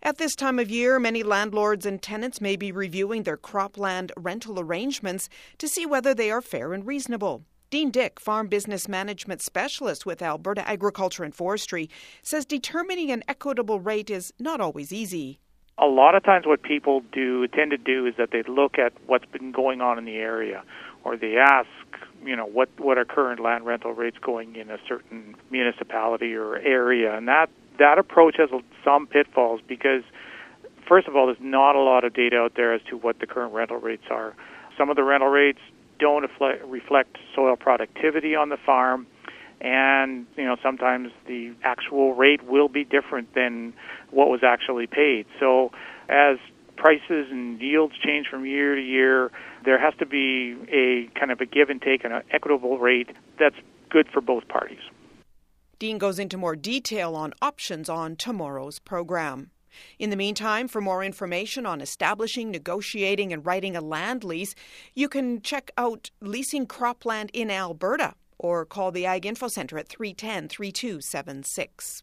At this time of year, many landlords and tenants may be reviewing their cropland rental arrangements to see whether they are fair and reasonable. Dean Dick, Farm Business Management Specialist with Alberta Agriculture and Forestry, says determining an equitable rate is not always easy. A lot of times what people tend to do is that they look at what's been going on in the area, or they ask, what are current land rental rates going in a certain municipality or area. And that approach has some pitfalls because, first of all, there's not a lot of data out there as to what the current rental rates are. Some of the rental rates don't reflect soil productivity on the farm, and sometimes the actual rate will be different than what was actually paid. So as prices and yields change from year to year, there has to be a kind of a give and take and an equitable rate that's good for both parties. Dean goes into more detail on options on tomorrow's program. In the meantime, for more information on establishing, negotiating, and writing a land lease, you can check out Leasing Cropland in Alberta or call the Ag Info Centre at 310-3276.